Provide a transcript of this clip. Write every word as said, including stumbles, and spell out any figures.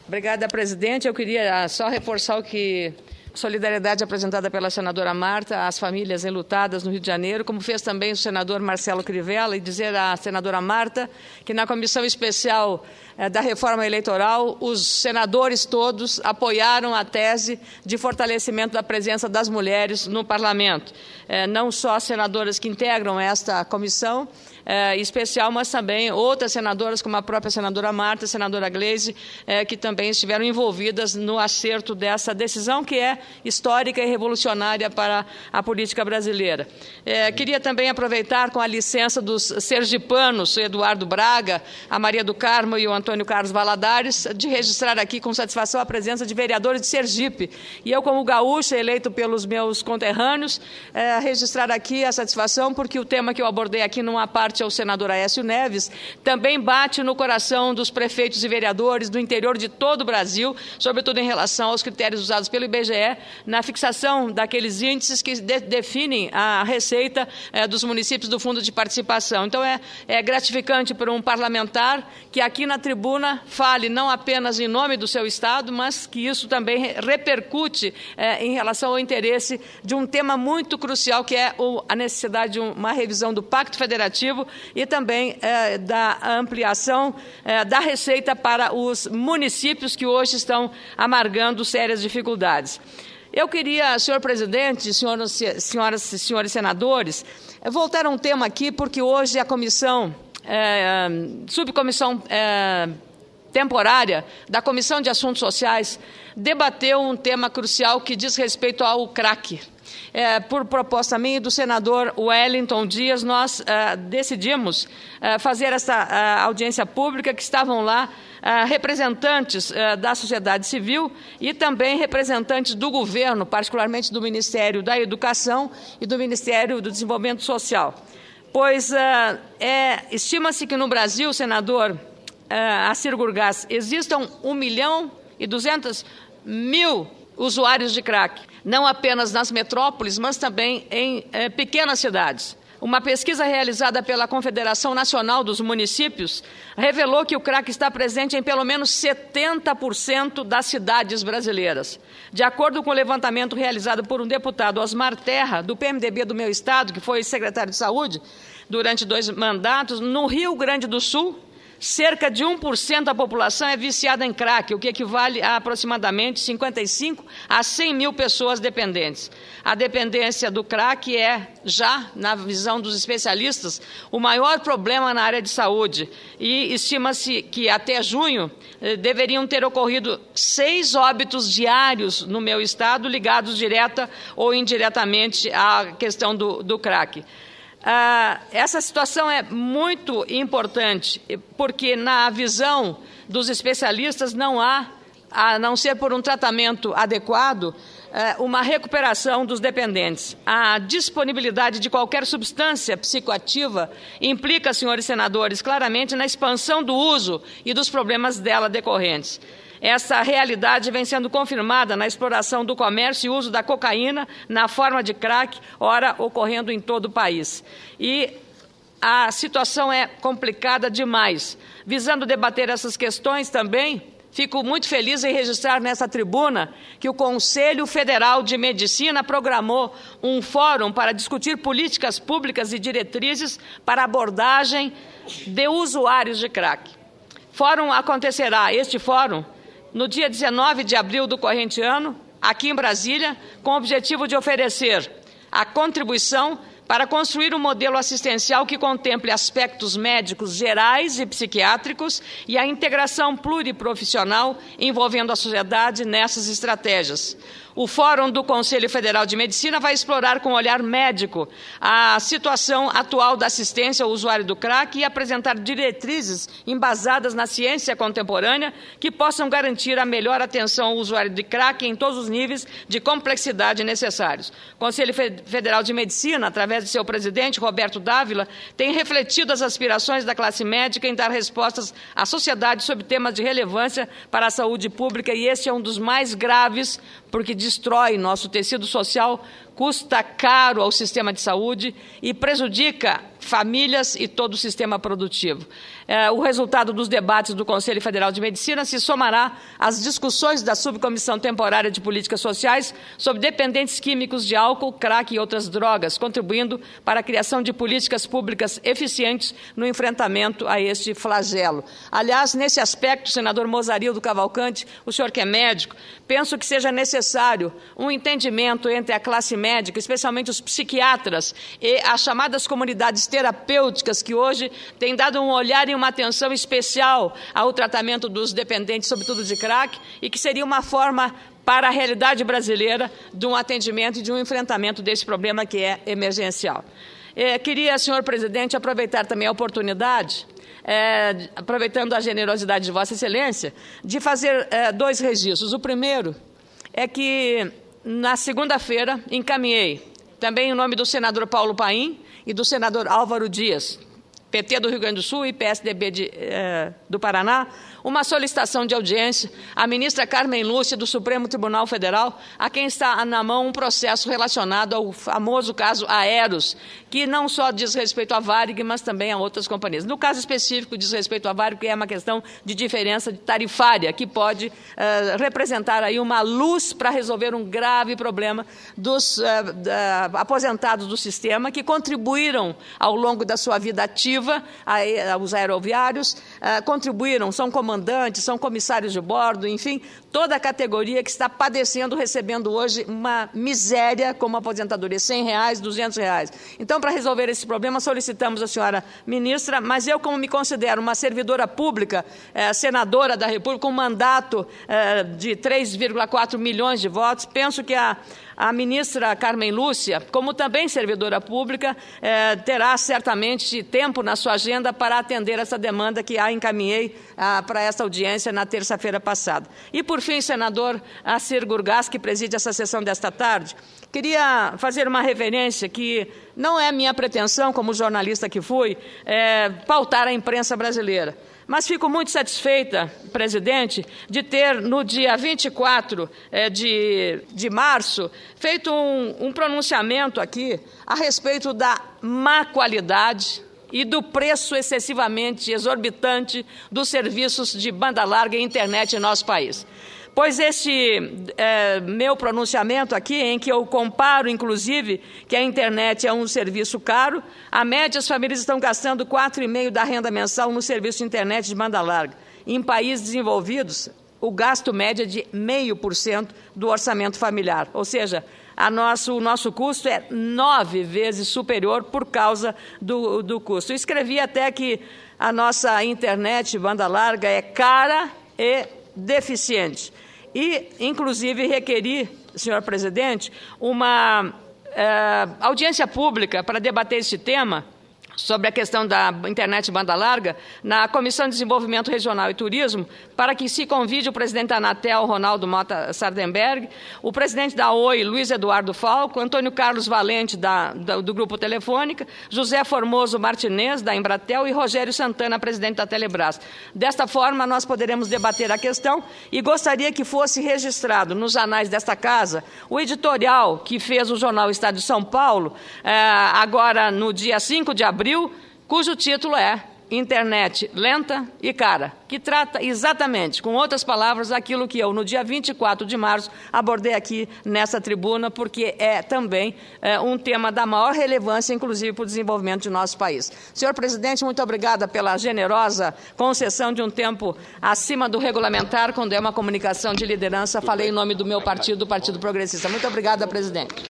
Obrigada, presidente. Eu queria só reforçar o que a solidariedade apresentada pela senadora Marta às famílias enlutadas no Rio de Janeiro, como fez também o senador Marcelo Crivella, e dizer à senadora Marta que na comissão especial eh, da reforma eleitoral, os senadores todos apoiaram a tese de fortalecimento da presença das mulheres no parlamento. Eh, não só as senadoras que integram esta comissão eh, especial, mas também outras senadoras, como a própria senadora Marta, a senadora Gleisi, eh, que também estiveram envolvidas no acerto dessa decisão, que é histórica e revolucionária para a política brasileira. É, queria também aproveitar, com a licença dos sergipanos, o Eduardo Braga, a Maria do Carmo e o Antônio Carlos Valadares, de registrar aqui com satisfação a presença de vereadores de Sergipe. E eu, como gaúcha, eleito pelos meus conterrâneos, é, registrar aqui a satisfação, porque o tema que eu abordei aqui numa parte ao senador Aécio Neves também bate no coração dos prefeitos e vereadores do interior de todo o Brasil, sobretudo em relação aos critérios usados pelo I B G E, na fixação daqueles índices que de, definem a receita é, dos municípios do Fundo de Participação. Então, é, é gratificante para um parlamentar que aqui na tribuna fale não apenas em nome do seu Estado, mas que isso também repercute é, em relação ao interesse de um tema muito crucial, que é o, a necessidade de uma revisão do Pacto Federativo e também é, da ampliação é, da receita para os municípios que hoje estão amargando sérias dificuldades. Eu queria, senhor presidente, senhoras, senhoras e senhores senadores, voltar a um tema aqui, porque hoje a comissão, é, subcomissão é, temporária da Comissão de Assuntos Sociais debateu um tema crucial que diz respeito ao crack. É, por proposta minha e do senador Wellington Dias, nós é, decidimos é, fazer essa é, audiência pública, que estavam lá é, representantes é, da sociedade civil e também representantes do governo, particularmente do Ministério da Educação e do Ministério do Desenvolvimento Social. Pois é, é, estima-se que no Brasil, senador é, Assir Gurgás, existam um milhão e duzentos mil usuários de crack, não apenas nas metrópoles, mas também em eh, pequenas cidades. Uma pesquisa realizada pela Confederação Nacional dos Municípios revelou que o crack está presente em pelo menos setenta por cento das cidades brasileiras. De acordo com o levantamento realizado por um deputado, Osmar Terra, do P M D B do meu estado, que foi secretário de Saúde durante dois mandatos, no Rio Grande do Sul, cerca de um por cento da população é viciada em crack, o que equivale a aproximadamente cinquenta e cinco a cem mil pessoas dependentes. A dependência do crack é, já, na visão dos especialistas, o maior problema na área de saúde. E estima-se que até junho eh, deveriam ter ocorrido seis óbitos diários no meu estado, ligados direta ou indiretamente à questão do, do crack. Ah, essa situação é muito importante, porque na visão dos especialistas não há, a não ser por um tratamento adequado, uma recuperação dos dependentes. A disponibilidade de qualquer substância psicoativa implica, senhores senadores, claramente na expansão do uso e dos problemas dela decorrentes. Essa realidade vem sendo confirmada na exploração do comércio e uso da cocaína na forma de crack, ora ocorrendo em todo o país. E a situação é complicada demais. Visando debater essas questões também, fico muito feliz em registrar nessa tribuna que o Conselho Federal de Medicina programou um fórum para discutir políticas públicas e diretrizes para abordagem de usuários de crack. Fórum acontecerá, este fórum, no dia dezenove de abril do corrente ano, aqui em Brasília, com o objetivo de oferecer a contribuição para construir um modelo assistencial que contemple aspectos médicos gerais e psiquiátricos e a integração pluriprofissional envolvendo a sociedade nessas estratégias. O Fórum do Conselho Federal de Medicina vai explorar com olhar médico a situação atual da assistência ao usuário do crack e apresentar diretrizes embasadas na ciência contemporânea que possam garantir a melhor atenção ao usuário de crack em todos os níveis de complexidade necessários. O Conselho Federal de Medicina, através de seu presidente, Roberto Dávila, tem refletido as aspirações da classe médica em dar respostas à sociedade sobre temas de relevância para a saúde pública, e esse é um dos mais graves, porque destrói nosso tecido social custa caro ao sistema de saúde e prejudica famílias e todo o sistema produtivo. É, o resultado dos debates do Conselho Federal de Medicina se somará às discussões da Subcomissão Temporária de Políticas Sociais sobre dependentes químicos de álcool, crack e outras drogas, contribuindo para a criação de políticas públicas eficientes no enfrentamento a este flagelo. Aliás, nesse aspecto, senador Mozarildo Cavalcante, o senhor que é médico, penso que seja necessário um entendimento entre a classe médica, especialmente os psiquiatras e as chamadas comunidades terapêuticas que hoje têm dado um olhar e uma atenção especial ao tratamento dos dependentes, sobretudo de crack, e que seria uma forma para a realidade brasileira de um atendimento e de um enfrentamento desse problema que é emergencial. Eh, queria, senhor presidente, aproveitar também a oportunidade, eh, aproveitando a generosidade de Vossa Excelência, de fazer eh, dois registros. O primeiro é que, na segunda-feira, encaminhei, também em nome do senador Paulo Paim e do senador Álvaro Dias, P T do Rio Grande do Sul e P S D B de, eh, do Paraná, uma solicitação de audiência à ministra Carmen Lúcia, do Supremo Tribunal Federal, a quem está na mão um processo relacionado ao famoso caso Aeros, que não só diz respeito à Varig, mas também a outras companhias. No caso específico, diz respeito à Varig, que é uma questão de diferença tarifária, que pode uh, representar aí uma luz para resolver um grave problema dos uh, uh, aposentados do sistema, que contribuíram ao longo da sua vida ativa, a, a, os aeroviários, uh, contribuíram, são comandantes, são comissários de bordo, enfim, toda a categoria que está padecendo, recebendo hoje uma miséria como aposentadoria, cem reais, duzentos reais. Então, para resolver esse problema, solicitamos à senhora ministra, mas eu, como me considero uma servidora pública, eh, senadora da República, com um mandato eh, de três vírgula quatro milhões de votos, penso que a A ministra Carmen Lúcia, como também servidora pública, eh, terá certamente tempo na sua agenda para atender essa demanda que a encaminhei ah, para esta audiência na terça-feira passada. E, por fim, senador Assir Gurgás, que preside essa sessão desta tarde, queria fazer uma referência que não é minha pretensão, como jornalista que fui, eh, pautar a imprensa brasileira. Mas fico muito satisfeita, presidente, de ter, no dia vinte e quatro de, de março, feito um, um pronunciamento aqui a respeito da má qualidade e do preço excessivamente exorbitante dos serviços de banda larga e internet em nosso país. Pois esse é, meu pronunciamento aqui, em que eu comparo, inclusive, que a internet é um serviço caro, a média, as famílias estão gastando quatro vírgula cinco por cento da renda mensal no serviço de internet de banda larga. Em países desenvolvidos, o gasto médio é de zero vírgula cinco por cento do orçamento familiar. Ou seja, a nosso, o nosso custo é nove vezes superior por causa do, do custo. Eu escrevi até que a nossa internet de banda larga é cara e deficiente. E, inclusive, requeri, senhor presidente, uma eh, audiência pública para debater esse tema, sobre a questão da internet banda larga, na Comissão de Desenvolvimento Regional e Turismo, para que se convide o presidente da Anatel, Ronaldo Mota Sardenberg, o presidente da Oi, Luiz Eduardo Falco, Antônio Carlos Valente, da, da, do Grupo Telefônica, José Formoso Martinez, da Embratel, e Rogério Santana, presidente da Telebrás. Desta forma, nós poderemos debater a questão e gostaria que fosse registrado nos anais desta casa o editorial que fez o jornal Estado de São Paulo, eh, agora no dia cinco de abril, cujo título é Internet Lenta e Cara, que trata exatamente, com outras palavras, aquilo que eu, no dia vinte e quatro de março, abordei aqui nessa tribuna, porque é também é, um tema da maior relevância, inclusive, para o desenvolvimento de nosso país. Senhor presidente, muito obrigada pela generosa concessão de um tempo acima do regulamentar, quando é uma comunicação de liderança. Falei em nome do meu partido, do Partido Progressista. Muito obrigada, presidente.